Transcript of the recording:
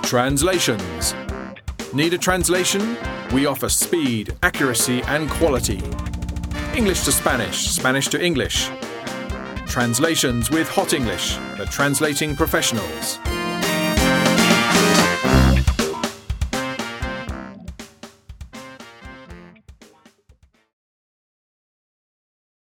Translations. Need a translation? We offer speed, accuracy, and quality. English to Spanish, Spanish to English. Translations with Hot English, the translating professionals.